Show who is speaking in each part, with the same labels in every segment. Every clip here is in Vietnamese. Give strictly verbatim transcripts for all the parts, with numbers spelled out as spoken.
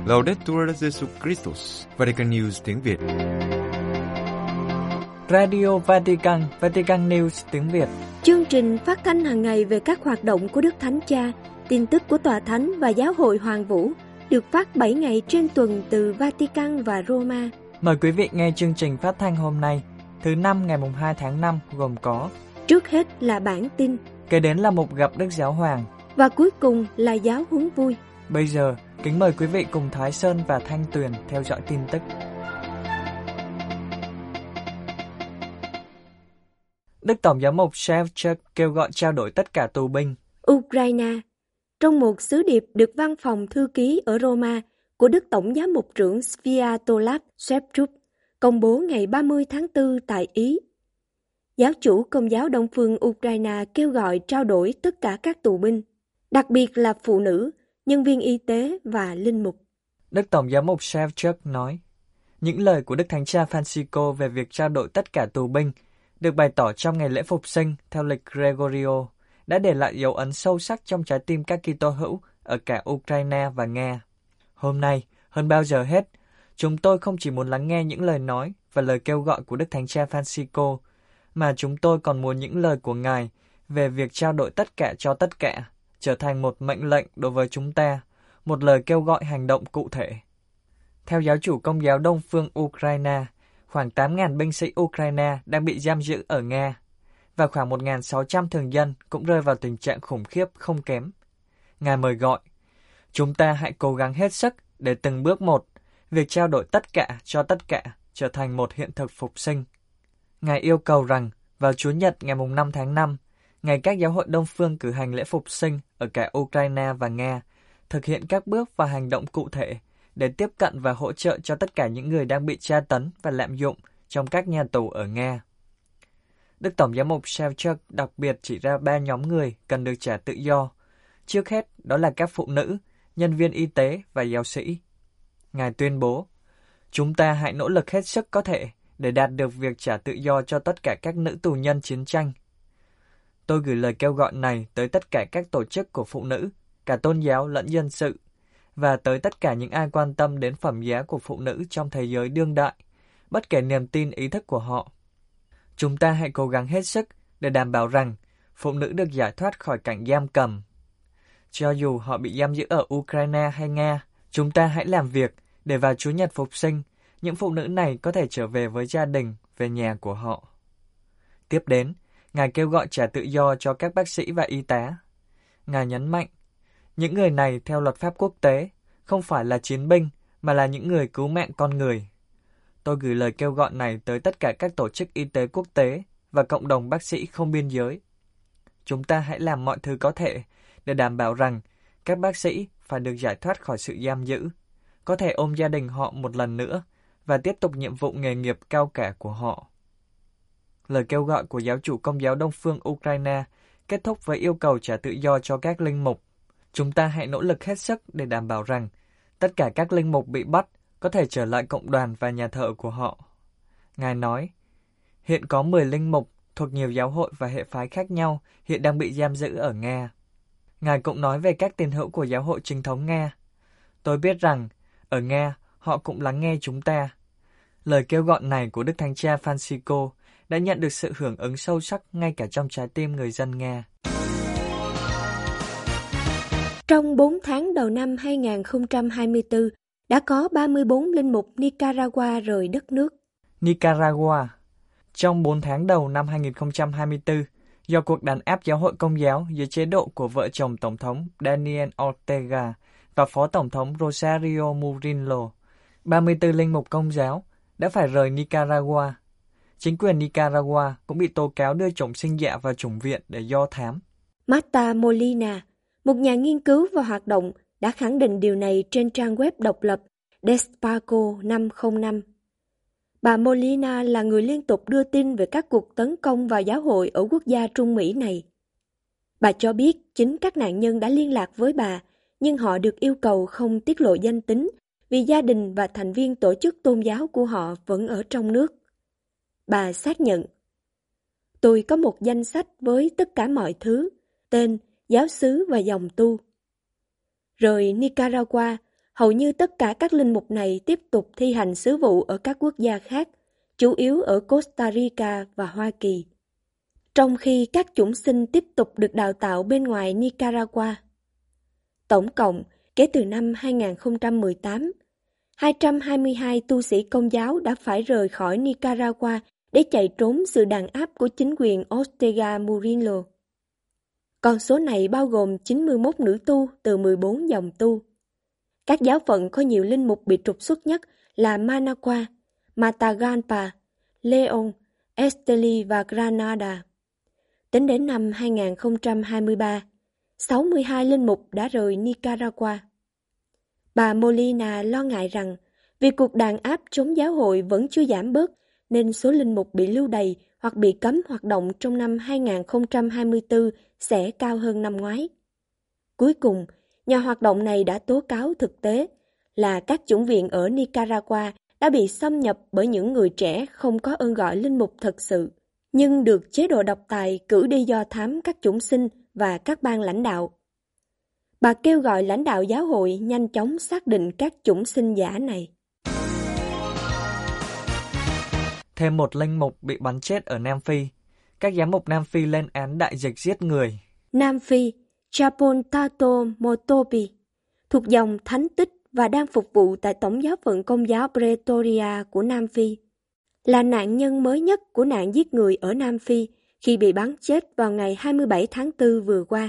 Speaker 1: Laudetur Jesus Christus, Vatican News tiếng Việt.
Speaker 2: Radio Vatican, Vatican News tiếng Việt.
Speaker 3: Chương trình phát thanh hàng ngày về các hoạt động của Đức Thánh Cha, tin tức của Tòa Thánh và Giáo hội Hoàng Vũ, được phát bảy ngày trên tuần từ Vatican và Roma.
Speaker 2: Mời quý vị nghe chương trình phát thanh hôm nay, thứ năm ngày hai tháng năm, gồm có:
Speaker 3: trước hết là bản tin,
Speaker 2: kế đến là mục gặp Đức Giáo Hoàng,
Speaker 3: và cuối cùng là giáo huấn vui.
Speaker 2: Bây giờ, kính mời quý vị cùng Thái Sơn và Thanh Tuyền theo dõi tin tức. Đức Tổng giám mục Shevchuk kêu gọi trao đổi tất cả tù binh.
Speaker 3: Ukraine. Trong một sứ điệp được văn phòng thư ký ở Roma của Đức Tổng giám mục trưởng Sviatoslav Shevchuk công bố ngày ba mươi tháng tư tại Ý, giáo chủ Công giáo Đông phương Ukraine kêu gọi trao đổi tất cả các tù binh, đặc biệt là phụ nữ, nhân viên y tế và linh mục.
Speaker 2: Đức Tổng giám mục Shevchuk nói, những lời của Đức Thánh Cha Francisco về việc trao đổi tất cả tù binh được bày tỏ trong ngày lễ Phục sinh theo lịch Gregorio đã để lại dấu ấn sâu sắc trong trái tim các Kitô hữu ở cả Ukraine và Nga. Hôm nay, hơn bao giờ hết, chúng tôi không chỉ muốn lắng nghe những lời nói và lời kêu gọi của Đức Thánh Cha Francisco, mà chúng tôi còn muốn những lời của Ngài về việc trao đổi tất cả cho tất cả trở thành một mệnh lệnh đối với chúng ta, một lời kêu gọi hành động cụ thể. Theo giáo chủ Công giáo Đông phương Ukraine, khoảng tám nghìn binh sĩ Ukraine đang bị giam giữ ở Nga, và khoảng một nghìn sáu trăm thường dân cũng rơi vào tình trạng khủng khiếp không kém. Ngài mời gọi, chúng ta hãy cố gắng hết sức để từng bước một, việc trao đổi tất cả cho tất cả trở thành một hiện thực phục sinh. Ngài yêu cầu rằng vào Chủ nhật ngày năm tháng năm, ngày các giáo hội Đông phương cử hành lễ phục sinh ở cả Ukraine và Nga, thực hiện các bước và hành động cụ thể để tiếp cận và hỗ trợ cho tất cả những người đang bị tra tấn và lạm dụng trong các nhà tù ở Nga. Đức Tổng giám mục Shevchuk đặc biệt chỉ ra ba nhóm người cần được trả tự do. Trước hết, đó là các phụ nữ, nhân viên y tế và giáo sĩ. Ngài tuyên bố, chúng ta hãy nỗ lực hết sức có thể để đạt được việc trả tự do cho tất cả các nữ tù nhân chiến tranh. Tôi gửi lời kêu gọi này tới tất cả các tổ chức của phụ nữ, cả tôn giáo lẫn dân sự, và tới tất cả những ai quan tâm đến phẩm giá của phụ nữ trong thế giới đương đại, bất kể niềm tin ý thức của họ. Chúng ta hãy cố gắng hết sức để đảm bảo rằng phụ nữ được giải thoát khỏi cảnh giam cầm. Cho dù họ bị giam giữ ở Ukraine hay Nga, chúng ta hãy làm việc để vào Chủ nhật Phục sinh, những phụ nữ này có thể trở về với gia đình, về nhà của họ. Tiếp đến, Ngài kêu gọi trả tự do cho các bác sĩ và y tá. Ngài nhấn mạnh, những người này theo luật pháp quốc tế không phải là chiến binh mà là những người cứu mạng con người. Tôi gửi lời kêu gọi này tới tất cả các tổ chức y tế quốc tế và cộng đồng bác sĩ không biên giới. Chúng ta hãy làm mọi thứ có thể để đảm bảo rằng các bác sĩ phải được giải thoát khỏi sự giam giữ, có thể ôm gia đình họ một lần nữa và tiếp tục nhiệm vụ nghề nghiệp cao cả của họ. Lời kêu gọi của giáo chủ Công giáo Đông phương Ukraine kết thúc với yêu cầu trả tự do cho các linh mục. Chúng ta hãy nỗ lực hết sức để đảm bảo rằng tất cả các linh mục bị bắt có thể trở lại cộng đoàn và nhà thờ của họ. Ngài nói, hiện có mười linh mục thuộc nhiều giáo hội và hệ phái khác nhau hiện đang bị giam giữ ở Nga. Ngài cũng nói về các tín hữu của giáo hội chính thống Nga. Tôi biết rằng, ở Nga, họ cũng lắng nghe chúng ta. Lời kêu gọi này của Đức Thánh Cha Francisco đã nhận được sự hưởng ứng sâu sắc ngay cả trong trái tim người dân Nga.
Speaker 3: Trong bốn tháng đầu năm hai không hai tư, đã có ba mươi bốn linh mục Nicaragua rời đất nước.
Speaker 2: Nicaragua. Trong bốn tháng đầu năm hai không hai tư, do cuộc đàn áp giáo hội Công giáo dưới chế độ của vợ chồng Tổng thống Daniel Ortega và Phó Tổng thống Rosario Murillo, ba mươi tư linh mục Công giáo đã phải rời Nicaragua. Chính quyền Nicaragua cũng bị tố cáo đưa chủng sinh dạ vào chủng viện để do thám.
Speaker 3: Marta Molina, một nhà nghiên cứu và hoạt động, đã khẳng định điều này trên trang web độc lập Despaco năm không năm. Bà Molina là người liên tục đưa tin về các cuộc tấn công vào giáo hội ở quốc gia Trung Mỹ này. Bà cho biết chính các nạn nhân đã liên lạc với bà, nhưng họ được yêu cầu không tiết lộ danh tính vì gia đình và thành viên tổ chức tôn giáo của họ vẫn ở trong nước. Bà xác nhận, tôi có một danh sách với tất cả mọi thứ, tên, giáo xứ và dòng tu. Rời Nicaragua, hầu như tất cả các linh mục này tiếp tục thi hành sứ vụ ở các quốc gia khác, chủ yếu ở Costa Rica và Hoa Kỳ. Trong khi các chủng sinh tiếp tục được đào tạo bên ngoài Nicaragua. Tổng cộng, kể từ năm hai nghìn không trăm mười tám, hai trăm hai mươi hai tu sĩ Công giáo đã phải rời khỏi Nicaragua để chạy trốn sự đàn áp của chính quyền Ortega Murillo. Con số này bao gồm chín mươi mốt nữ tu từ mười bốn dòng tu. Các giáo phận có nhiều linh mục bị trục xuất nhất là Managua, Matagalpa, León, Esteli và Granada. Tính đến năm hai nghìn không trăm hai mươi ba, sáu mươi hai linh mục đã rời Nicaragua. Bà Molina lo ngại rằng vì cuộc đàn áp chống giáo hội vẫn chưa giảm bớt nên số linh mục bị lưu đày hoặc bị cấm hoạt động trong năm hai nghìn không trăm hai mươi tư sẽ cao hơn năm ngoái. Cuối cùng, nhà hoạt động này đã tố cáo thực tế là các chủng viện ở Nicaragua đã bị xâm nhập bởi những người trẻ không có ơn gọi linh mục thật sự, nhưng được chế độ độc tài cử đi do thám các chủng sinh và các ban lãnh đạo. Bà kêu gọi lãnh đạo giáo hội nhanh chóng xác định các chủng sinh giả này.
Speaker 2: Thêm một linh mục bị bắn chết ở Nam Phi. Các giám mục Nam Phi lên án đại dịch giết người.
Speaker 3: Nam Phi, Chapontato Motopi, thuộc dòng thánh tích và đang phục vụ tại Tổng giáo phận Công giáo Pretoria của Nam Phi, là nạn nhân mới nhất của nạn giết người ở Nam Phi khi bị bắn chết vào ngày hai mươi bảy tháng tư vừa qua.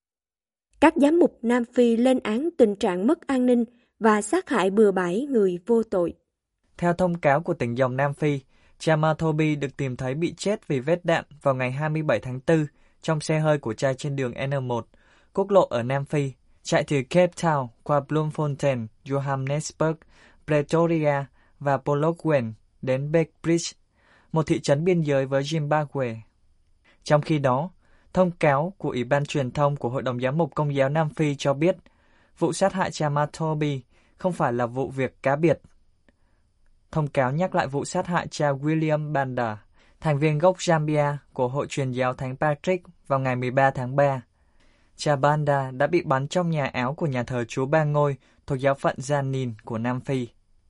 Speaker 3: Các giám mục Nam Phi lên án tình trạng mất an ninh và sát hại bừa bãi người vô tội.
Speaker 2: Theo thông cáo của tỉnh dòng Nam Phi, cha Matobi được tìm thấy bị chết vì vết đạn vào ngày hai mươi bảy tháng tư trong xe hơi của cha trên đường N một, quốc lộ ở Nam Phi, chạy từ Cape Town qua Bloemfontein, Johannesburg, Pretoria và Polokwane đến Beckbridge, một thị trấn biên giới với Zimbabwe. Trong khi đó, thông cáo của Ủy ban truyền thông của Hội đồng Giám mục Công giáo Nam Phi cho biết vụ sát hại cha Matobi không phải là vụ việc cá biệt. Thông cáo nhắc lại vụ sát hại cha William Banda, thành viên gốc Zambia của Hội truyền giáo Thánh Patrick vào ngày mười ba tháng ba. Cha Banda đã bị bắn trong nhà áo của nhà thờ Chúa Ba Ngôi thuộc giáo phận Janin của Nam Phi.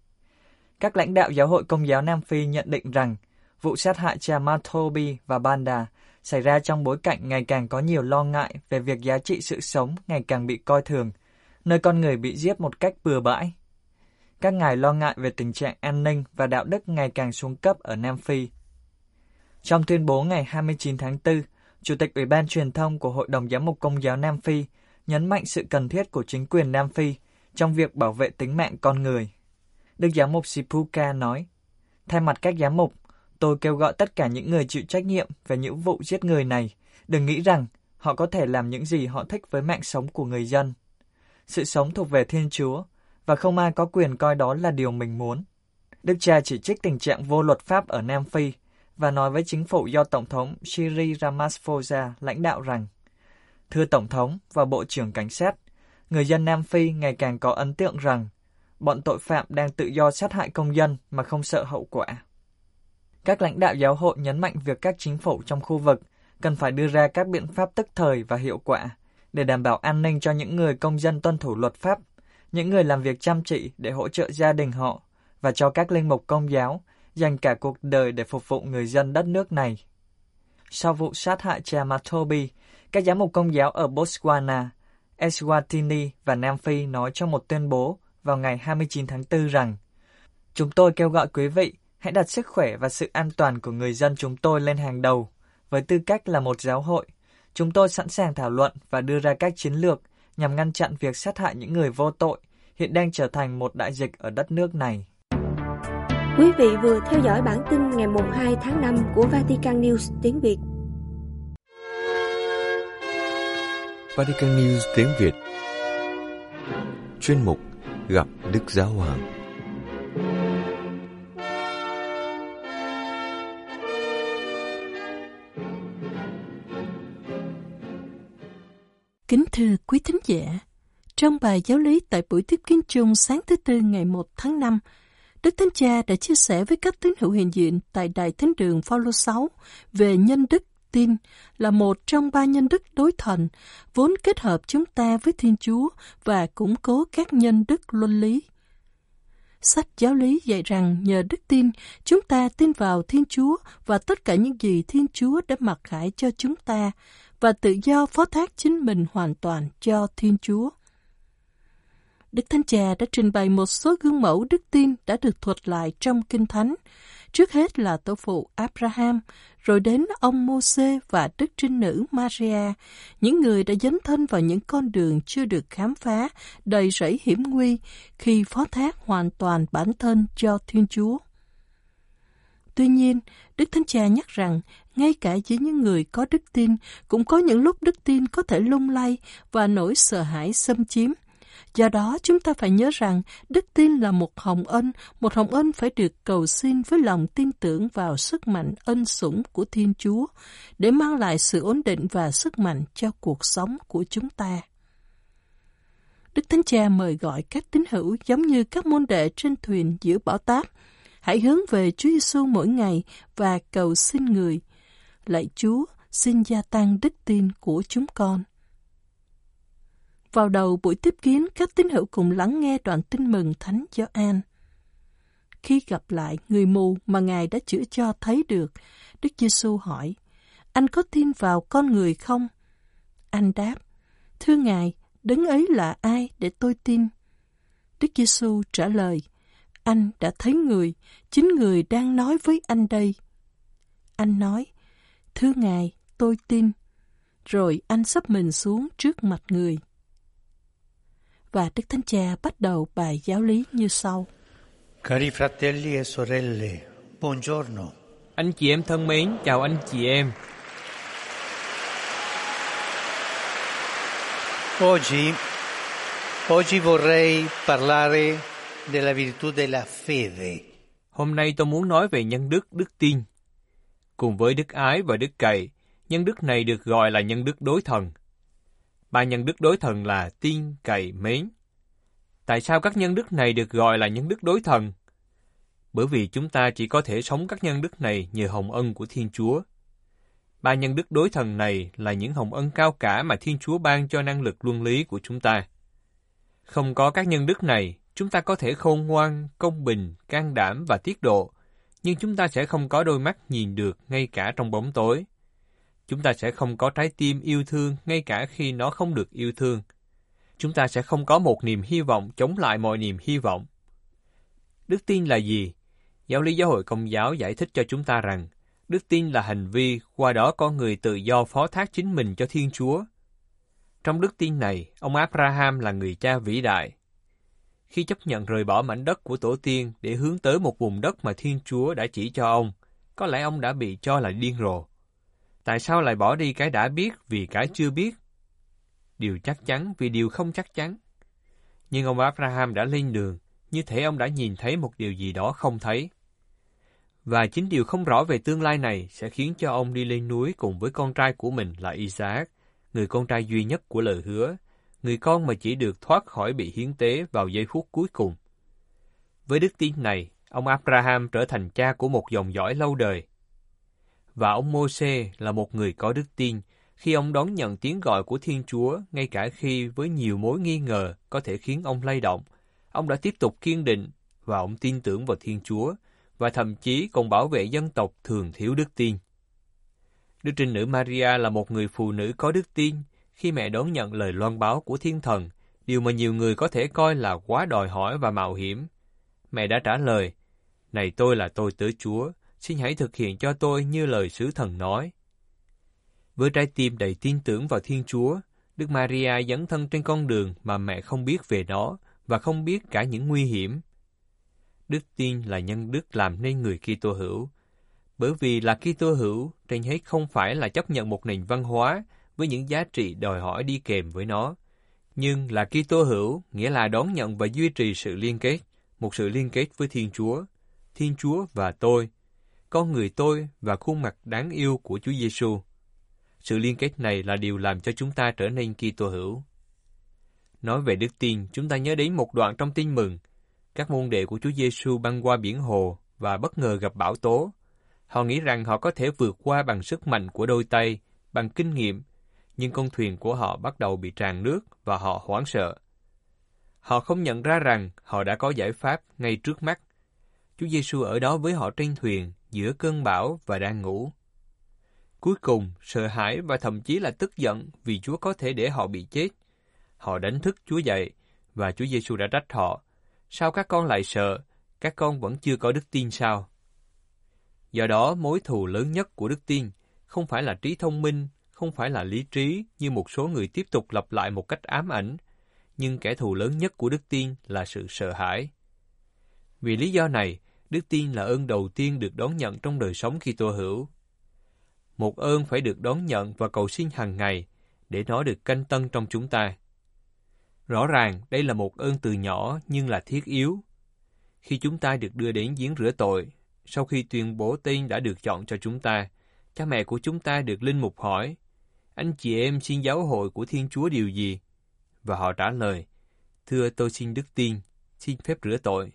Speaker 2: Các lãnh đạo giáo hội Công giáo Nam Phi nhận định rằng vụ sát hại cha Matobi và Banda xảy ra trong bối cảnh ngày càng có nhiều lo ngại về việc giá trị sự sống ngày càng bị coi thường, nơi con người bị giết một cách bừa bãi. Các ngài lo ngại về tình trạng an ninh và đạo đức ngày càng xuống cấp ở Nam Phi. Trong tuyên bố ngày hai mươi chín tháng tư, Chủ tịch Ủy ban truyền thông của Hội đồng Giám mục Công giáo Nam Phi nhấn mạnh sự cần thiết của chính quyền Nam Phi trong việc bảo vệ tính mạng con người. Đức Giám mục Sipuka nói, thay mặt các giám mục, tôi kêu gọi tất cả những người chịu trách nhiệm về những vụ giết người này, đừng nghĩ rằng họ có thể làm những gì họ thích với mạng sống của người dân. Sự sống thuộc về Thiên Chúa, và không ai có quyền coi đó là điều mình muốn. Đức cha chỉ trích tình trạng vô luật pháp ở Nam Phi và nói với chính phủ do Tổng thống Cyril Ramaphosa lãnh đạo rằng, thưa Tổng thống và Bộ trưởng Cảnh sát, người dân Nam Phi ngày càng có ấn tượng rằng bọn tội phạm đang tự do sát hại công dân mà không sợ hậu quả. Các lãnh đạo giáo hội nhấn mạnh việc các chính phủ trong khu vực cần phải đưa ra các biện pháp tức thời và hiệu quả để đảm bảo an ninh cho những người công dân tuân thủ luật pháp, những người làm việc chăm chỉ để hỗ trợ gia đình họ và cho các linh mục Công giáo dành cả cuộc đời để phục vụ người dân đất nước này. Sau vụ sát hại cha Matobi, các giám mục Công giáo ở Botswana, Eswatini và Nam Phi nói trong một tuyên bố vào ngày hai mươi chín tháng tư rằng chúng tôi kêu gọi quý vị hãy đặt sức khỏe và sự an toàn của người dân chúng tôi lên hàng đầu. Với tư cách là một giáo hội, chúng tôi sẵn sàng thảo luận và đưa ra các chiến lược nhằm ngăn chặn việc sát hại những người vô tội hiện đang trở thành một đại dịch ở đất nước này.
Speaker 3: Quý vị vừa theo dõi bản tin ngày hai tháng năm của Vatican News tiếng Việt.
Speaker 1: Vatican News tiếng Việt. Chuyên mục Gặp Đức Giáo Hoàng.
Speaker 4: Kính thưa quý thính giả, trong bài giáo lý tại buổi tiếp kiến chung sáng thứ Tư ngày một tháng năm, Đức Thánh Cha đã chia sẻ với các tín hữu hiện diện tại Đại Thánh đường Phaolô sáu về nhân đức tin là một trong ba nhân đức đối thần, vốn kết hợp chúng ta với Thiên Chúa và củng cố các nhân đức luân lý. Sách giáo lý dạy rằng nhờ đức tin, chúng ta tin vào Thiên Chúa và tất cả những gì Thiên Chúa đã mặc khải cho chúng ta, và tự do phó thác chính mình hoàn toàn cho Thiên Chúa. Đức Thánh Cha đã trình bày một số gương mẫu đức tin đã được thuật lại trong Kinh Thánh. Trước hết là tổ phụ Abraham, rồi đến ông Mô-sê và Đức Trinh Nữ Maria, những người đã dấn thân vào những con đường chưa được khám phá, đầy rẫy hiểm nguy, khi phó thác hoàn toàn bản thân cho Thiên Chúa. Tuy nhiên, Đức Thánh Cha nhắc rằng, ngay cả với những người có đức tin, cũng có những lúc đức tin có thể lung lay và nỗi sợ hãi xâm chiếm. Do đó, chúng ta phải nhớ rằng đức tin là một hồng ân, một hồng ân phải được cầu xin với lòng tin tưởng vào sức mạnh ân sủng của Thiên Chúa, để mang lại sự ổn định và sức mạnh cho cuộc sống của chúng ta. Đức Thánh Cha mời gọi các tín hữu giống như các môn đệ trên thuyền giữa bão táp, hãy hướng về Chúa Giêsu mỗi ngày và cầu xin Người. Lạy Chúa, xin gia tăng đức tin của chúng con. Vào đầu buổi tiếp kiến, các tín hữu cùng lắng nghe đoạn tin mừng Thánh Gioan. Khi gặp lại người mù mà Ngài đã chữa cho thấy được, Đức Giêsu hỏi, anh có tin vào con người không? Anh đáp, thưa Ngài, đấng ấy là ai để tôi tin? Đức Giêsu trả lời, anh đã thấy người, chính người đang nói với anh đây. Anh nói, thưa Ngài, tôi tin. Rồi anh sấp mình xuống trước mặt người. Và Đức Thánh Cha bắt đầu bài giáo lý như sau.
Speaker 5: Cari fratelli e sorelle, buongiorno.
Speaker 1: Anh chị em thân mến, chào anh chị em.
Speaker 5: Oggi, oggi vorrei parlare della virtù della fede.
Speaker 1: Hôm nay tôi muốn nói về nhân đức, đức tin. Cùng với đức ái và đức cậy, nhân đức này được gọi là nhân đức đối thần. Ba nhân đức đối thần là tin, cậy, mến. Tại sao các nhân đức này được gọi là nhân đức đối thần? Bởi vì chúng ta chỉ có thể sống các nhân đức này nhờ hồng ân của Thiên Chúa. Ba nhân đức đối thần này là những hồng ân cao cả mà Thiên Chúa ban cho năng lực luân lý của chúng ta. Không có các nhân đức này, chúng ta có thể khôn ngoan, công bình, can đảm và tiết độ, nhưng chúng ta sẽ không có đôi mắt nhìn được ngay cả trong bóng tối. Chúng ta sẽ không có trái tim yêu thương ngay cả khi nó không được yêu thương. Chúng ta sẽ không có một niềm hy vọng chống lại mọi niềm hy vọng. Đức tin là gì? Giáo lý Giáo hội Công giáo giải thích cho chúng ta rằng, đức tin là hành vi qua đó con người tự do phó thác chính mình cho Thiên Chúa. Trong đức tin này, ông Abraham là người cha vĩ đại. Khi chấp nhận rời bỏ mảnh đất của tổ tiên để hướng tới một vùng đất mà Thiên Chúa đã chỉ cho ông, có lẽ ông đã bị cho là điên rồ. Tại sao lại bỏ đi cái đã biết vì cái chưa biết? Điều chắc chắn vì điều không chắc chắn. Nhưng ông Abraham đã lên đường, như thể ông đã nhìn thấy một điều gì đó không thấy. Và chính điều không rõ về tương lai này sẽ khiến cho ông đi lên núi cùng với con trai của mình là Isaac, người con trai duy nhất của lời hứa, người con mà chỉ được thoát khỏi bị hiến tế vào giây phút cuối cùng. Với đức tin này, ông Abraham trở thành cha của một dòng dõi lâu đời. Và ông Mô-sê là một người có đức tin khi ông đón nhận tiếng gọi của Thiên Chúa, ngay cả khi với nhiều mối nghi ngờ có thể khiến ông lay động. Ông đã tiếp tục kiên định và ông tin tưởng vào Thiên Chúa, và thậm chí còn bảo vệ dân tộc thường thiếu đức tin. Đức Trinh Nữ Maria là một người phụ nữ có đức tin khi mẹ đón nhận lời loan báo của Thiên Thần, điều mà nhiều người có thể coi là quá đòi hỏi và mạo hiểm. Mẹ đã trả lời, này tôi là tôi tớ Chúa, xin hãy thực hiện cho tôi như lời sứ thần nói. Với trái tim đầy tin tưởng vào Thiên Chúa, Đức Maria dấn thân trên con đường mà mẹ không biết về nó và không biết cả những nguy hiểm. Đức tin là nhân đức làm nên người Kitô hữu, bởi vì là Kitô hữu trên hết không phải là chấp nhận một nền văn hóa với những giá trị đòi hỏi đi kèm với nó, nhưng là Kitô hữu nghĩa là đón nhận và duy trì sự liên kết, một sự liên kết với Thiên Chúa, Thiên Chúa và tôi, con người tôi và khuôn mặt đáng yêu của Chúa Giêsu. Sự liên kết này là điều làm cho chúng ta trở nên Kitô hữu. Nói về đức tin, chúng ta nhớ đến một đoạn trong Tin Mừng. Các môn đệ của Chúa Giêsu băng qua biển hồ và bất ngờ gặp bão tố. Họ nghĩ rằng họ có thể vượt qua bằng sức mạnh của đôi tay, bằng kinh nghiệm, nhưng con thuyền của họ bắt đầu bị tràn nước và họ hoảng sợ. Họ không nhận ra rằng họ đã có giải pháp ngay trước mắt. Chúa Giêsu ở đó với họ trên thuyền, giữa cơn bão và đang ngủ. Cuối cùng, sợ hãi và thậm chí là tức giận vì Chúa có thể để họ bị chết. Họ đánh thức Chúa dậy, và Chúa Giêsu đã trách họ. Sao các con lại sợ? Các con vẫn chưa có đức tin sao? Do đó, mối thù lớn nhất của đức tin không phải là trí thông minh, không phải là lý trí như một số người tiếp tục lặp lại một cách ám ảnh, nhưng kẻ thù lớn nhất của đức tin là sự sợ hãi. Vì lý do này, đức tin là ơn đầu tiên được đón nhận trong đời sống Kitô hữu. Một ơn phải được đón nhận và cầu xin hàng ngày để nó được canh tân trong chúng ta. Rõ ràng đây là một ơn từ nhỏ nhưng là thiết yếu. Khi chúng ta được đưa đến giếng rửa tội, sau khi tuyên bố tên đã được chọn cho chúng ta, cha mẹ của chúng ta được linh mục hỏi, anh chị em xin giáo hội của Thiên Chúa điều gì? Và họ trả lời, thưa tôi xin đức tin, xin phép rửa tội.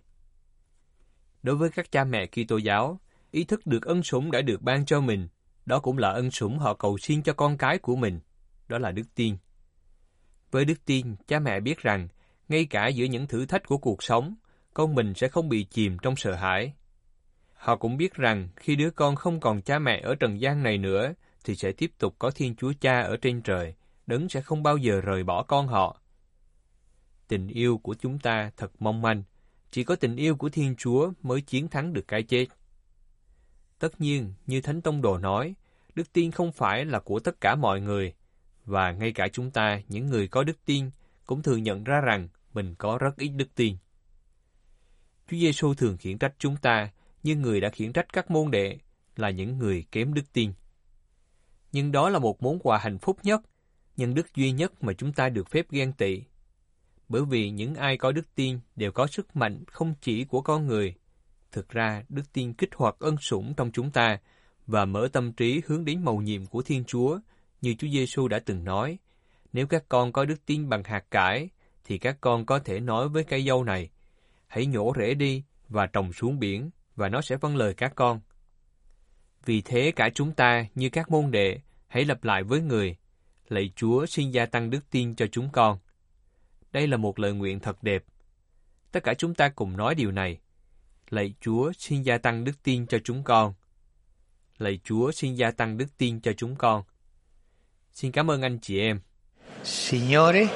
Speaker 1: Đối với các cha mẹ Kitô giáo, ý thức được ân sủng đã được ban cho mình, đó cũng là ân sủng họ cầu xin cho con cái của mình, đó là đức tin. Với đức tin, cha mẹ biết rằng, ngay cả giữa những thử thách của cuộc sống, con mình sẽ không bị chìm trong sợ hãi. Họ cũng biết rằng, khi đứa con không còn cha mẹ ở trần gian này nữa, thì sẽ tiếp tục có Thiên Chúa Cha ở trên trời, Đấng sẽ không bao giờ rời bỏ con họ. Tình yêu của chúng ta thật mong manh, chỉ có tình yêu của Thiên Chúa mới chiến thắng được cái chết. Tất nhiên, như Thánh Tông Đồ nói, đức tin không phải là của tất cả mọi người, và ngay cả chúng ta, những người có đức tin, cũng thường nhận ra rằng mình có rất ít đức tin. Chúa Giêsu thường khiển trách chúng ta, như người đã khiển trách các môn đệ, là những người kém đức tin. Nhưng đó là một món quà hạnh phúc nhất, nhân đức duy nhất mà chúng ta được phép ghen tị. Bởi vì những ai có đức tin đều có sức mạnh không chỉ của con người. Thực ra, đức tin kích hoạt ân sủng trong chúng ta và mở tâm trí hướng đến mầu nhiệm của Thiên Chúa, như Chúa Giêsu đã từng nói, nếu các con có đức tin bằng hạt cải, thì các con có thể nói với cây dâu này, hãy nhổ rễ đi và trồng xuống biển, và nó sẽ vâng lời các con. Vì thế cả chúng ta, như các môn đệ, hãy lặp lại với người, lạy Chúa xin gia tăng đức tin cho chúng con. Đây là một lời nguyện thật đẹp. Tất cả chúng ta cùng nói điều này. Lạy Chúa xin gia tăng đức tin cho chúng con. Lạy Chúa xin gia tăng đức tin cho chúng con. Xin cảm ơn anh chị em.
Speaker 5: Signore,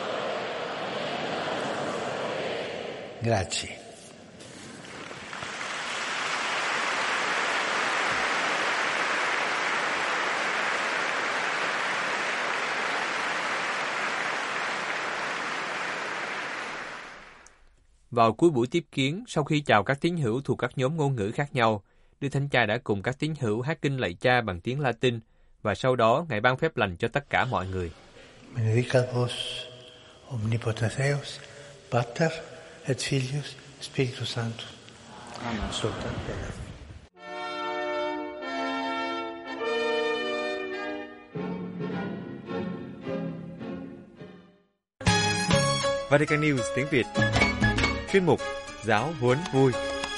Speaker 5: grazie.
Speaker 1: Vào cuối buổi tiếp kiến, sau khi chào các tín hữu thuộc các nhóm ngôn ngữ khác nhau, Đức Thánh Cha đã cùng các tín hữu hát kinh lạy Cha bằng tiếng Latin, và sau đó Ngài ban phép lành cho tất cả mọi người.
Speaker 5: Benedicat vos, omnipotens Deus, Pater et Filius, Spiritus Sanctus. Amen.
Speaker 6: Vatican News tiếng Việt. Chuyên mục Giáo huấn vui.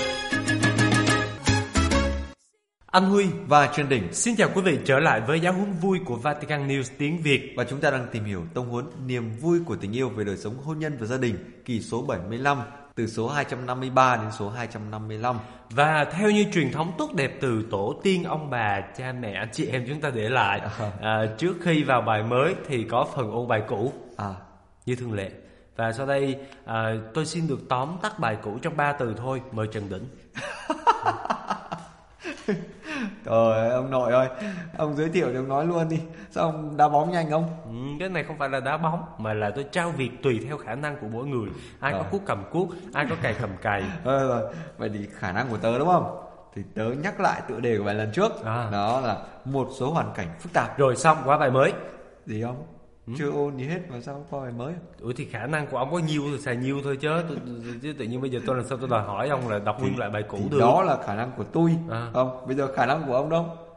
Speaker 7: Anh Huy và Trần Đình xin chào quý vị trở lại với Giáo huấn vui của Vatican News tiếng Việt.
Speaker 8: Và chúng ta đang tìm hiểu tông huấn niềm vui của tình yêu về đời sống hôn nhân và gia đình, kỳ số bảy mươi lăm, từ số hai trăm năm mươi ba đến số hai trăm năm mươi lăm.
Speaker 7: Và theo như truyền thống tốt đẹp từ tổ tiên ông bà, cha mẹ, anh chị em chúng ta để lại, à, trước khi vào bài mới thì có phần ôn bài cũ, à, như thường lệ. Và sau đây à, tôi xin được tóm tắt bài cũ trong ba từ thôi. Mời Trần Đỉnh.
Speaker 8: Trời ơi, ông nội ơi, ông giới thiệu thì ông nói luôn đi. Sao ông đá bóng nhanh không?
Speaker 7: Ừ, cái này không phải là đá bóng, mà là tôi trao việc tùy theo khả năng của mỗi người. Ai rồi. Có cuốc cầm cuốc, ai có cày cầm cày.
Speaker 8: Rồi, rồi. Vậy thì khả năng của tớ đúng không? Thì tớ nhắc lại tựa đề của bài lần trước, à. Đó là một số hoàn cảnh phức tạp.
Speaker 7: Rồi xong, qua bài mới.
Speaker 8: Gì không? Ừ. Chưa ôn gì hết mà sao có bài mới?
Speaker 7: Ủa thì khả năng của ông có nhiêu thì xài nhiêu thôi chứ. Tôi, chứ tự nhiên bây giờ tôi làm sao tôi đòi hỏi ông là đọc nguyên lại bài cũ
Speaker 8: thì
Speaker 7: được.
Speaker 8: Đó là khả năng của tôi, à. Không, bây giờ khả năng của ông đâu.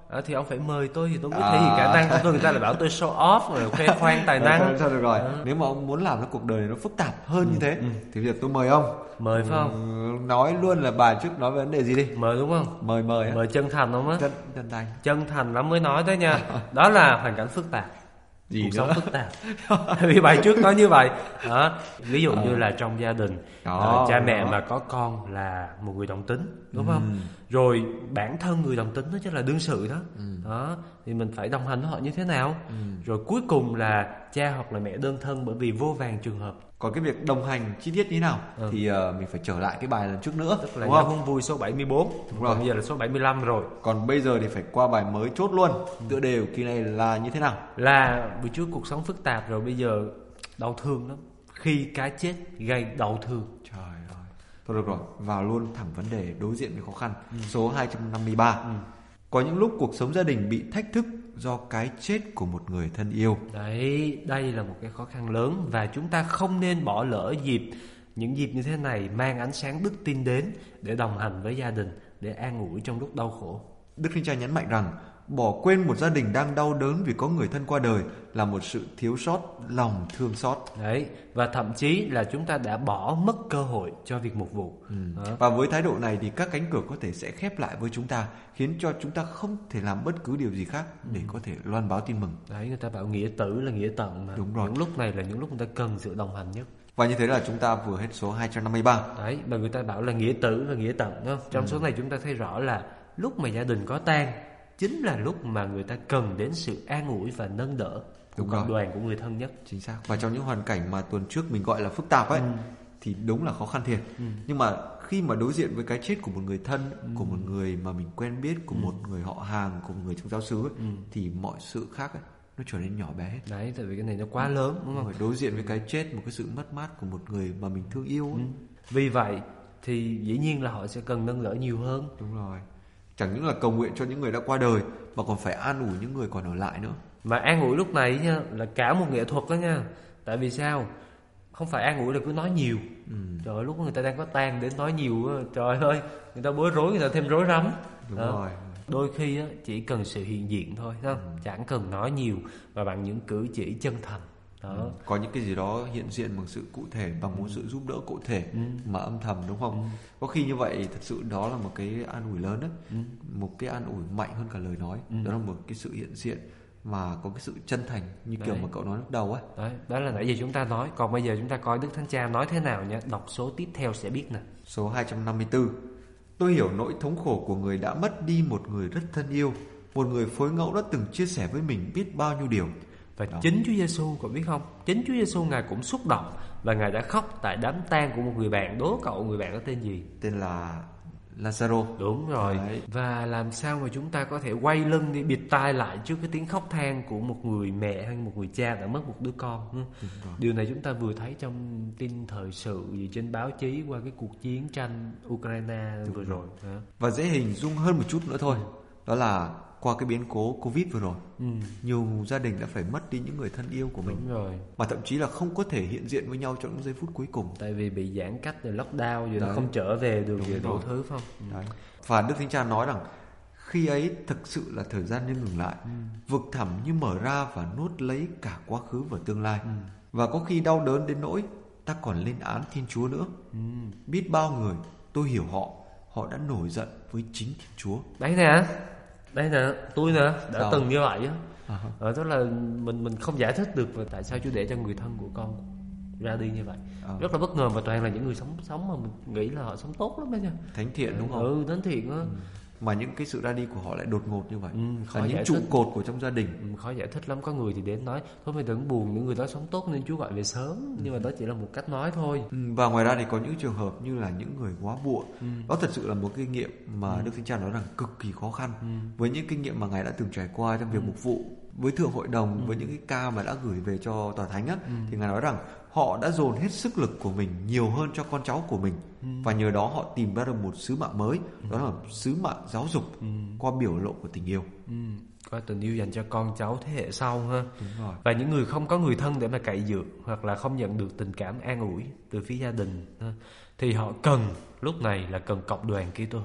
Speaker 7: À, thì ông phải mời tôi thì tôi mới thể hiện khả năng của tôi. Người ta lại bảo tôi show off rồi khoe khoang tài năng.
Speaker 8: Thôi được rồi.
Speaker 7: À.
Speaker 8: Nếu mà ông muốn làm cho cuộc đời nó phức tạp hơn ừ, như thế ừ. thì bây giờ tôi mời ông.
Speaker 7: Mời phải không?
Speaker 8: Ừ, nói luôn là bài trước nói về vấn đề gì đi.
Speaker 7: Mời đúng không?
Speaker 8: Mời mời.
Speaker 7: Mời chân thành không á?
Speaker 8: Chân chân thành.
Speaker 7: Chân thành lắm mới nói đấy nha. Đó là hoàn cảnh phức tạp.
Speaker 8: Gì
Speaker 7: cuộc
Speaker 8: nữa?
Speaker 7: sống phức tạp. Vì bài trước nói như vậy. Đó. Ví dụ như là trong gia đình, đó, uh, cha mẹ đó. Mà có con là một người đồng tính, đúng ừ. không? Rồi bản thân người đồng tính đó chính là đương sự đó. Ừ. Đó, thì mình phải đồng hành với họ như thế nào? Ừ. Rồi cuối cùng là cha hoặc là mẹ đơn thân, bởi vì vô vàn trường hợp.
Speaker 8: Còn cái việc đồng hành chi tiết như thế nào ừ. thì uh, mình phải trở lại cái bài lần trước nữa.
Speaker 7: Tức là Giáo Huấn Vui số bảy mươi bốn. Đúng rồi. Bây giờ là số bảy mươi lăm rồi.
Speaker 8: Còn bây giờ thì phải qua bài mới chốt luôn. Ừ. Tựa đề của kỳ này là như thế nào?
Speaker 7: Là buổi trước cuộc sống phức tạp rồi, bây giờ đau thương lắm. Khi cái chết gây đau thương.
Speaker 8: Trời ơi. Thôi được rồi, vào luôn thẳng vấn đề đối diện với khó khăn. Ừ. Số hai trăm năm mươi ba. Ừ. Có những lúc cuộc sống gia đình bị thách thức do cái chết của một người thân yêu.
Speaker 7: Đấy, đây là một cái khó khăn lớn và chúng ta không nên bỏ lỡ dịp, những dịp như thế này mang ánh sáng đức tin đến để đồng hành với gia đình, để an ủi trong lúc đau khổ.
Speaker 8: Đức Thánh Cha nhấn mạnh rằng bỏ quên một gia đình đang đau đớn vì có người thân qua đời là một sự thiếu sót lòng thương xót.
Speaker 7: Đấy, và thậm chí là chúng ta đã bỏ mất cơ hội cho việc mục vụ.
Speaker 8: Ừ. Và với thái độ này thì các cánh cửa có thể sẽ khép lại với chúng ta, khiến cho chúng ta không thể làm bất cứ điều gì khác để ừ. có thể loan báo tin mừng.
Speaker 7: Đấy, người ta bảo nghĩa tử là nghĩa tận mà.
Speaker 8: Đúng rồi.
Speaker 7: Những lúc này là những lúc người ta cần sự đồng hành nhất.
Speaker 8: Và như thế là chúng ta vừa hết số hai trăm năm mươi ba.
Speaker 7: Đấy, mà người ta bảo là nghĩa tử và nghĩa tận, đúng không? Trong ừ. số này chúng ta thấy rõ là lúc mà gia đình có tang chính là lúc mà người ta cần đến sự an ủi và nâng đỡ của cộng đoàn, của người thân nhất.
Speaker 8: Chính xác. Và trong những hoàn cảnh mà tuần trước mình gọi là phức tạp ấy, ừ. thì đúng là khó khăn thiệt. Ừ. Nhưng mà khi mà đối diện với cái chết của một người thân, ừ. của một người mà mình quen biết, của ừ. một người họ hàng, của một người trong giáo xứ ấy, ừ. thì mọi sự khác ấy, nó trở nên nhỏ bé.
Speaker 7: Đấy, tại vì cái này nó quá lớn, đúng không?
Speaker 8: Đối diện với cái chết, một cái sự mất mát của một người mà mình thương yêu ấy.
Speaker 7: Ừ. Vì vậy thì dĩ nhiên là họ sẽ cần nâng đỡ nhiều hơn.
Speaker 8: Đúng rồi. Chẳng những là cầu nguyện cho những người đã qua đời mà còn phải an ủi những người còn ở lại nữa.
Speaker 7: Mà an ủi lúc này nha là cả một nghệ thuật đó nha. Tại vì sao? Không phải an ủi là cứ nói nhiều. Ừ. Trời ơi, lúc người ta đang có tang đến nói nhiều, trời ơi, người ta bối rối, người ta thêm rối rắm.
Speaker 8: Đúng đó. Rồi.
Speaker 7: Đôi khi á, chỉ cần sự hiện diện thôi, không? Ừ. Chẳng cần nói nhiều, và bằng những cử chỉ chân thành. Đó.
Speaker 8: Ừ. Có những cái gì đó hiện diện bằng sự cụ thể, bằng một sự giúp đỡ cụ thể ừ. mà âm thầm, đúng không? Ừ. Có khi như vậy thật sự đó là một cái an ủi lớn đấy, ừ. một cái an ủi mạnh hơn cả lời nói. Ừ. Đó là một cái sự hiện diện mà có cái sự chân thành như đấy. Kiểu mà cậu nói lúc đầu ấy.
Speaker 7: Đấy, đó là nãy giờ chúng ta nói. Còn bây giờ chúng ta coi Đức Thánh Cha nói thế nào nhé. Đọc số tiếp theo sẽ biết nè.
Speaker 8: Số hai trăm năm mươi tư. Tôi hiểu nỗi thống khổ của người đã mất đi một người rất thân yêu, một người phối ngẫu đã từng chia sẻ với mình biết bao nhiêu điều.
Speaker 7: Và đó. Chính Chúa Giêsu, cậu biết không? Chính Chúa Giêsu Ngài cũng xúc động và Ngài đã khóc tại đám tang của một người bạn. Đố cậu người bạn đó tên gì?
Speaker 8: Tên là Lazaro.
Speaker 7: Đúng rồi. Đấy. Và làm sao mà chúng ta có thể quay lưng đi bịt tai lại trước cái tiếng khóc than của một người mẹ hay một người cha đã mất một đứa con? Điều này chúng ta vừa thấy trong tin thời sự gì trên báo chí qua cái cuộc chiến tranh Ukraine Đúng vừa rồi. rồi.
Speaker 8: Và dễ hình dung hơn một chút nữa thôi. Đó là qua cái biến cố Covid vừa rồi, ừ. nhiều gia đình đã phải mất đi những người thân yêu của mình.
Speaker 7: Đúng rồi.
Speaker 8: Mà thậm chí là không có thể hiện diện với nhau trong những giây phút cuối cùng.
Speaker 7: Tại vì bị giãn cách rồi lockdown rồi, nó không trở về được rồi đủ thứ phải không?
Speaker 8: Đấy. Và Đức Thánh Cha nói rằng khi ấy thực sự là thời gian nên ngừng lại, ừ. vực thẳm như mở ra và nuốt lấy cả quá khứ và tương lai. Ừ. Và có khi đau đớn đến nỗi ta còn lên án Thiên Chúa nữa. Ừ. Biết bao người, tôi hiểu họ, họ đã nổi giận với chính Thiên Chúa.
Speaker 7: Đấy nè. Đây nè, tôi nè, đã Sao? từng như vậy á. À. Ờ, tức là mình mình không giải thích được tại sao Chúa để cho người thân của con ra đi như vậy. À. Rất là bất ngờ, và toàn là những người sống sống mà mình nghĩ là họ sống tốt lắm đó nha.
Speaker 8: Thánh thiện đúng không?
Speaker 7: Ừ, thánh thiện á. Ừ.
Speaker 8: Mà những cái sự ra đi của họ lại đột ngột như vậy. Ừ, khó là những trụ thích. cột của trong gia đình.
Speaker 7: Ừ, khó giải thích lắm. Có người thì đến nói thôi mày đừng buồn, những người đó sống tốt nên Chúa gọi về sớm. Ừ. Nhưng mà đó chỉ là một cách nói thôi.
Speaker 8: Ừ, và ngoài ra thì có những trường hợp như là những người quá muộn. Ừ. Đó thật sự là một kinh nghiệm mà ừ. Đức Thánh Cha nói rằng cực kỳ khó khăn. Ừ. Với những kinh nghiệm mà Ngài đã từng trải qua trong việc ừ. mục vụ với Thượng Hội đồng, ừ. với những cái ca mà đã gửi về cho Tòa Thánh á, ừ. thì Ngài nói rằng họ đã dồn hết sức lực của mình nhiều hơn cho con cháu của mình. Ừ. Và nhờ đó họ tìm ra được một sứ mạng mới. Ừ. Đó là sứ mạng giáo dục ừ. qua biểu lộ của tình yêu.
Speaker 7: Ừ. Có tình yêu dành cho con cháu thế hệ sau ha.
Speaker 8: Đúng rồi.
Speaker 7: Và những người không có người thân để mà cậy dựa, hoặc là không nhận được tình cảm an ủi từ phía gia đình ha, thì họ cần lúc này là cần cộng đoàn Kitô hữu.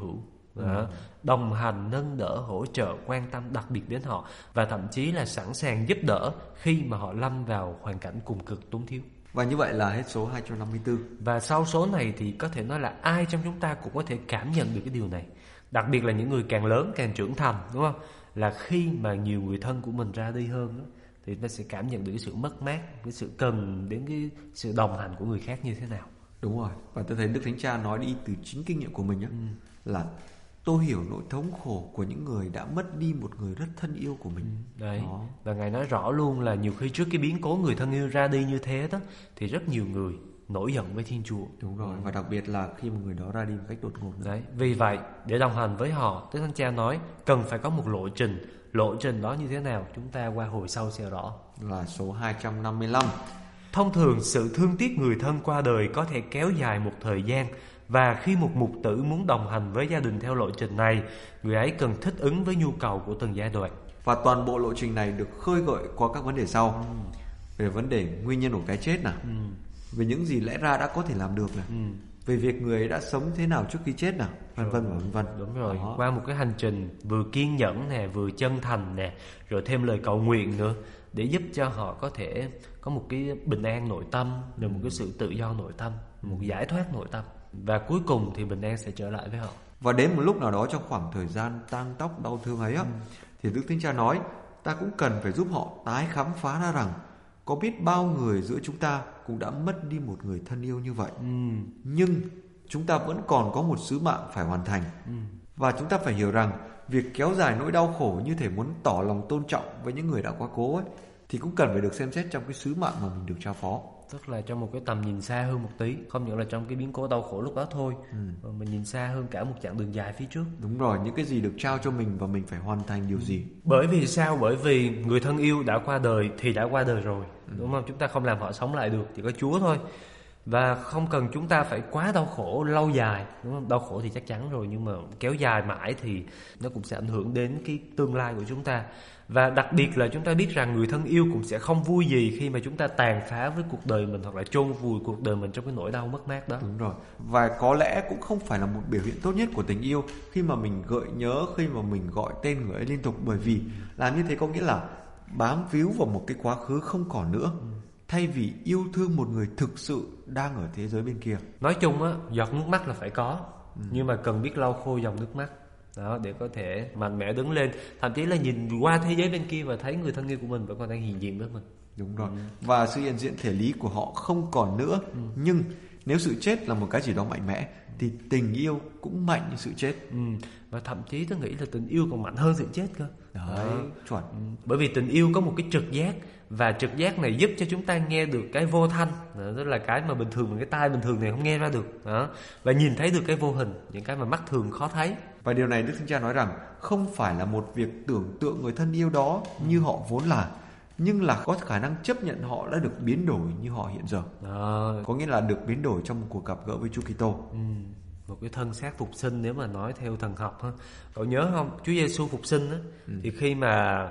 Speaker 7: đó, đồng hành, nâng đỡ, hỗ trợ, quan tâm đặc biệt đến họ, và thậm chí là sẵn sàng giúp đỡ khi mà họ lâm vào hoàn cảnh cùng cực túng thiếu.
Speaker 8: Và như vậy là hết số hai trăm năm mươi tư.
Speaker 7: Và sau số này thì có thể nói là ai trong chúng ta cũng có thể cảm nhận được cái điều này. Đặc biệt là những người càng lớn, càng trưởng thành, đúng không? Là khi mà nhiều người thân của mình ra đi hơn đó, thì ta sẽ cảm nhận được cái sự mất mát, cái sự cần đến cái sự đồng hành của người khác như thế nào.
Speaker 8: Đúng rồi. Và tôi thấy Đức Thánh Cha nói đi từ chính kinh nghiệm của mình á, ừ. là tôi hiểu nỗi thống khổ của những người đã mất đi một người rất thân yêu của mình.
Speaker 7: Ừ, đấy. Đó. Và Ngài nói rõ luôn là nhiều khi trước cái biến cố người thân yêu ra đi như thế đó, thì rất nhiều người nổi giận với Thiên Chúa.
Speaker 8: Đúng rồi. Và đặc biệt là khi một người đó ra đi một cách đột ngột.
Speaker 7: Đấy. Vì vậy, để đồng hành với họ, Đức Thánh Cha nói cần phải có một lộ trình. Lộ trình đó như thế nào chúng ta qua hồi sau sẽ rõ.
Speaker 8: Là số hai trăm năm mươi lăm.
Speaker 7: Thông thường sự thương tiếc người thân qua đời có thể kéo dài một thời gian, và khi một mục tử muốn đồng hành với gia đình theo lộ trình này, người ấy cần thích ứng với nhu cầu của từng giai đoạn.
Speaker 8: Và toàn bộ lộ trình này được khơi gợi qua các vấn đề sau. Ừ. Về vấn đề nguyên nhân của cái chết nào, ừ. về những gì lẽ ra đã có thể làm được nào, ừ. về việc người ấy đã sống thế nào trước khi chết nào, vân vân và vân vân.
Speaker 7: Đúng rồi. Đó. Qua một cái hành trình vừa kiên nhẫn nè, vừa chân thành nè, rồi thêm lời cầu nguyện nữa, để giúp cho họ có thể có một cái bình an nội tâm, rồi một cái sự tự do nội tâm, một giải thoát nội tâm, và cuối cùng thì bình an sẽ trở lại với họ.
Speaker 8: Và đến một lúc nào đó trong khoảng thời gian tang tóc đau thương ấy á, ừ. thì Đức Thánh Cha nói ta cũng cần phải giúp họ tái khám phá ra rằng có biết bao người giữa chúng ta cũng đã mất đi một người thân yêu như vậy, ừ. nhưng chúng ta vẫn còn có một sứ mạng phải hoàn thành, ừ. và chúng ta phải hiểu rằng việc kéo dài nỗi đau khổ như thể muốn tỏ lòng tôn trọng với những người đã quá cố ấy, thì cũng cần phải được xem xét trong cái sứ mạng mà mình được trao phó.
Speaker 7: Tức là trong một cái tầm nhìn xa hơn một tí, không những là trong cái biến cố đau khổ lúc đó thôi, ừ. mà mình nhìn xa hơn cả một chặng đường dài phía trước.
Speaker 8: Đúng rồi, những cái gì được trao cho mình và mình phải hoàn thành điều gì.
Speaker 7: Bởi vì sao? Bởi vì người thân yêu đã qua đời thì đã qua đời rồi, ừ. đúng không? Chúng ta không làm họ sống lại được, chỉ có Chúa thôi. Và không cần chúng ta phải quá đau khổ lâu dài, đúng không? Đau khổ thì chắc chắn rồi, nhưng mà kéo dài mãi thì nó cũng sẽ ảnh hưởng đến cái tương lai của chúng ta. Và đặc biệt là chúng ta biết rằng người thân yêu cũng sẽ không vui gì khi mà chúng ta tàn phá với cuộc đời mình, hoặc là chôn vùi cuộc đời mình trong cái nỗi đau mất mát đó.
Speaker 8: Đúng rồi. Và có lẽ cũng không phải là một biểu hiện tốt nhất của tình yêu khi mà mình gợi nhớ, khi mà mình gọi tên người ấy liên tục. Bởi vì làm như thế có nghĩa là bám víu vào một cái quá khứ không còn nữa, ừ. thay vì yêu thương một người thực sự đang ở thế giới bên kia.
Speaker 7: Nói chung á, giọt nước mắt là phải có, ừ. nhưng mà cần biết lau khô dòng nước mắt đó, để có thể mạnh mẽ đứng lên, thậm chí là nhìn qua thế giới bên kia và thấy người thân yêu của mình vẫn còn đang hiện diện với mình.
Speaker 8: Đúng rồi. Ừ. Và sự hiện diện thể lý của họ không còn nữa, ừ. nhưng nếu sự chết là một cái gì đó mạnh mẽ thì tình yêu cũng mạnh như sự chết.
Speaker 7: Ừ. Và thậm chí tôi nghĩ là tình yêu còn mạnh hơn sự chết cơ.
Speaker 8: Đấy, chuẩn.
Speaker 7: Ừ. Bởi vì tình yêu có một cái trực giác, và trực giác này giúp cho chúng ta nghe được cái vô thanh, đó, tức là cái mà bình thường, cái tai bình thường này không nghe ra được đó. Và nhìn thấy được cái vô hình, những cái mà mắt thường khó thấy.
Speaker 8: Và điều này Đức Thánh Cha nói rằng không phải là một việc tưởng tượng người thân yêu đó như họ vốn là, nhưng là có khả năng chấp nhận họ đã được biến đổi như họ hiện giờ. Đó. Có nghĩa là được biến đổi trong một cuộc gặp gỡ với Chúa Kitô.
Speaker 7: Ừ. Một cái thân xác phục sinh, nếu mà nói theo thần học ha. Cậu nhớ không? Chúa Giêsu phục sinh á, ừ. thì khi mà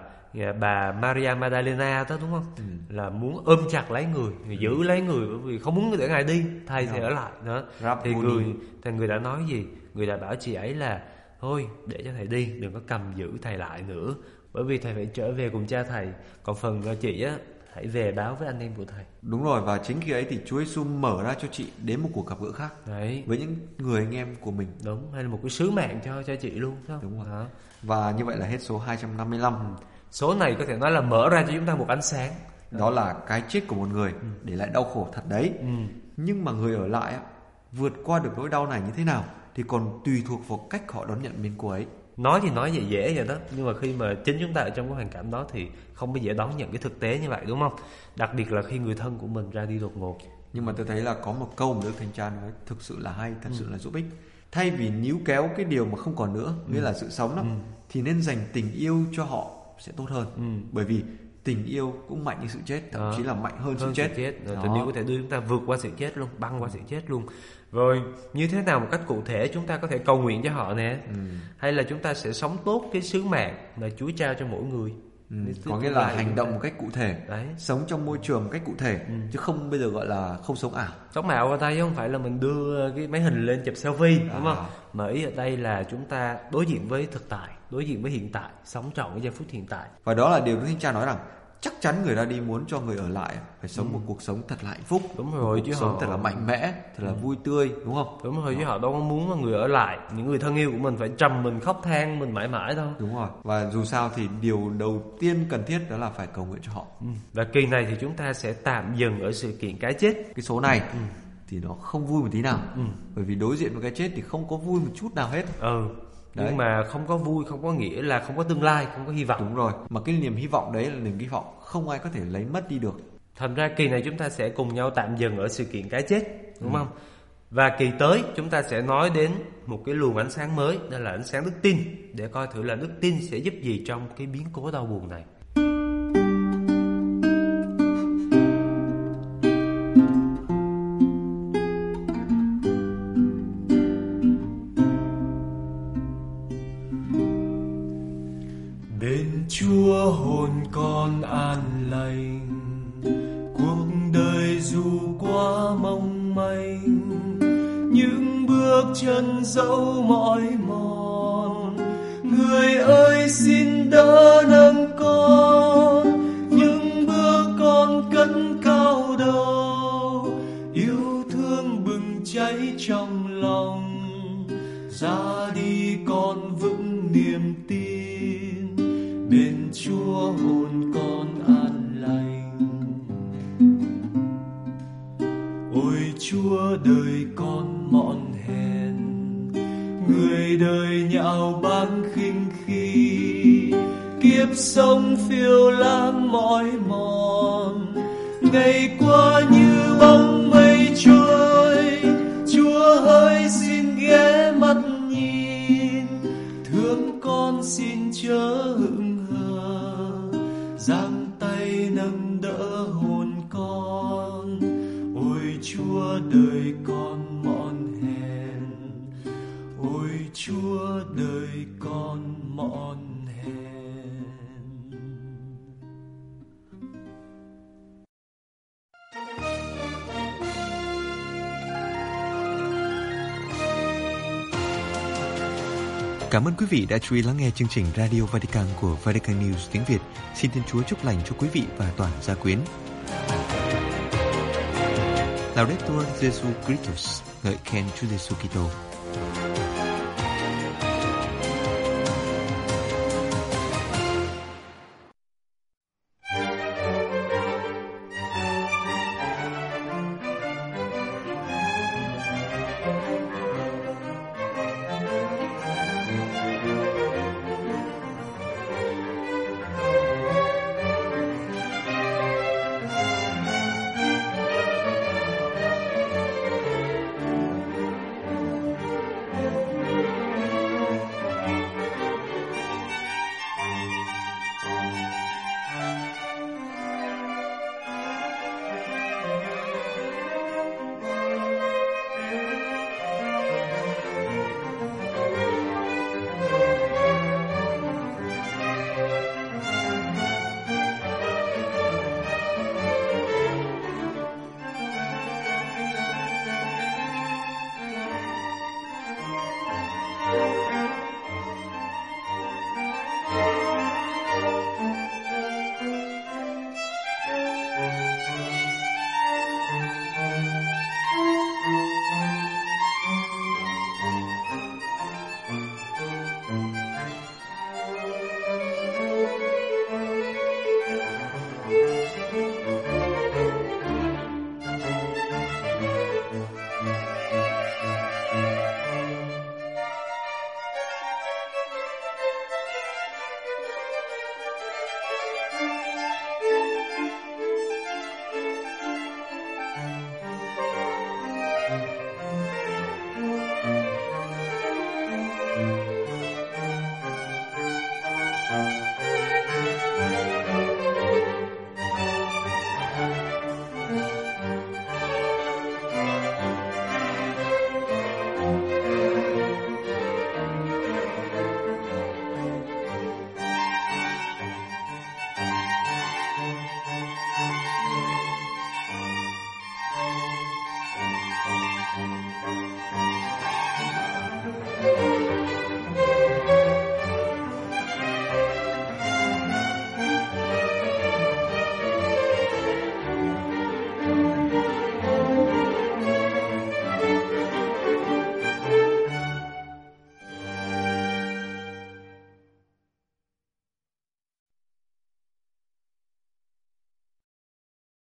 Speaker 7: bà Maria Magdalena đó, đúng không? Ừ. Là muốn ôm chặt lấy người, người giữ ừ. lấy người, bởi vì không muốn để ngài đi, thầy sẽ ở lại đó. Thì người, thì người đã nói gì? Người đã bảo chị ấy là thôi để cho thầy đi, đừng có cầm giữ thầy lại nữa, bởi vì thầy phải trở về cùng cha thầy. Còn phần cho chị á, hãy về báo với anh em của thầy.
Speaker 8: Đúng rồi, và chính khi ấy thì Chúa Giêsu mở ra cho chị đến một cuộc gặp gỡ khác. Đấy. Với những người anh em của mình.
Speaker 7: Đúng, hay là một cái sứ mạng cho cho chị luôn, đúng không?
Speaker 8: Đúng rồi. Đó. Và như vậy là hết số hai trăm năm mươi lăm. Ừ.
Speaker 7: Số này có thể nói là mở ra cho chúng ta một ánh sáng.
Speaker 8: Đó, đó là cái chết của một người, ừ. để lại đau khổ thật đấy. Ừ. Nhưng mà người ở lại á, vượt qua được nỗi đau này như thế nào thì còn tùy thuộc vào cách họ đón nhận biến cố ấy.
Speaker 7: Nói thì nói dễ dễ vậy đó, nhưng mà khi mà chính chúng ta ở trong cái hoàn cảnh đó thì không bao giờ đón nhận cái thực tế như vậy, đúng không? Đặc biệt là khi người thân của mình ra đi đột ngột.
Speaker 8: Nhưng mà tôi thấy là có một câu mà Đức Thánh Cha nói thực sự là hay, thật ừ. sự là giúp ích. Thay vì níu kéo cái điều mà không còn nữa, ừ. nghĩa là sự sống đó, ừ. thì nên dành tình yêu cho họ sẽ tốt hơn. Ừ. Bởi vì tình yêu cũng mạnh như sự chết, thậm đó. chí là mạnh hơn, hơn sự chết. chết.
Speaker 7: Rồi, tình yêu có thể đưa chúng ta vượt qua sự chết luôn, băng qua sự chết luôn. Rồi như thế nào một cách cụ thể chúng ta có thể cầu nguyện cho họ nè, ừ. hay là chúng ta sẽ sống tốt cái sứ mạng mà Chúa trao cho mỗi người.
Speaker 8: Ừ, có nghĩa là hành động một cách cụ thể,
Speaker 7: đấy. Sống
Speaker 8: trong môi trường một cách cụ thể, ừ. chứ không bây giờ gọi là không sống ảo.
Speaker 7: Sống ảo ở đây không phải là mình đưa cái máy hình lên chụp selfie, à. đúng không? Mà ý ở đây là chúng ta đối diện với thực tại, đối diện với hiện tại, sống trọn cái giây phút hiện tại.
Speaker 8: Và đó là điều Đức Thánh Cha nói rằng chắc chắn người ra đi muốn cho người ở lại phải sống ừ. một cuộc sống thật là hạnh phúc,
Speaker 7: đúng rồi,
Speaker 8: một cuộc sống họ... thật là mạnh mẽ, thật là ừ. vui tươi, đúng không?
Speaker 7: Đúng rồi, chứ họ đâu có muốn mà người ở lại, những người thân yêu của mình phải trầm mình khóc than mình mãi mãi đâu.
Speaker 8: Đúng rồi. Và dù sao thì điều đầu tiên cần thiết đó là phải cầu nguyện cho họ.
Speaker 7: Ừ. Và kỳ này thì chúng ta sẽ tạm dừng ở sự kiện cái chết.
Speaker 8: Cái số này ừ. thì nó không vui một tí nào, ừ. bởi vì đối diện với cái chết thì không có vui một chút nào hết.
Speaker 7: Ừ. Đấy. Nhưng mà không có vui không có nghĩa là không có tương lai, không có hy vọng.
Speaker 8: Đúng rồi, mà cái niềm hy vọng đấy là niềm hy vọng không ai có thể lấy mất đi được.
Speaker 7: Thành ra kỳ này chúng ta sẽ cùng nhau tạm dừng ở sự kiện cái chết, đúng ừ. không? Và kỳ tới chúng ta sẽ nói đến một cái luồng ánh sáng mới, đó là ánh sáng đức tin, để coi thử là đức tin sẽ giúp gì trong cái biến cố đau buồn này.
Speaker 9: Chúa hồn con an lành, cuộc đời dù quá mong manh, những bước chân dẫu mỏi mòn, người ơi xin đỡ nâng con, những bước con cất cao đầu, yêu thương bừng cháy trong lòng, ra đi con vững niềm tin, bên Chúa hồn con an lành. Ôi Chúa đời con mọn hèn, người đời nhạo báng khinh khi, kiếp sống phiêu lãng mỏi mòn, ngày qua như bóng mây trôi. Chúa hỡi xin ghé mắt nhìn, thương con xin chớ hững hờ, giang tay nâng đỡ hồn con. Ôi Chúa đời con mọn hèn, ôi Chúa đời con mọn hèn.
Speaker 6: Cảm ơn quý vị đã chú ý lắng nghe chương trình Radio Vatican của Vatican News tiếng Việt. Xin Thiên Chúa chúc lành cho quý vị và toàn gia quyến. Laudetur Jesu Christus, ngợi khen Chúa Giêsu Kitô.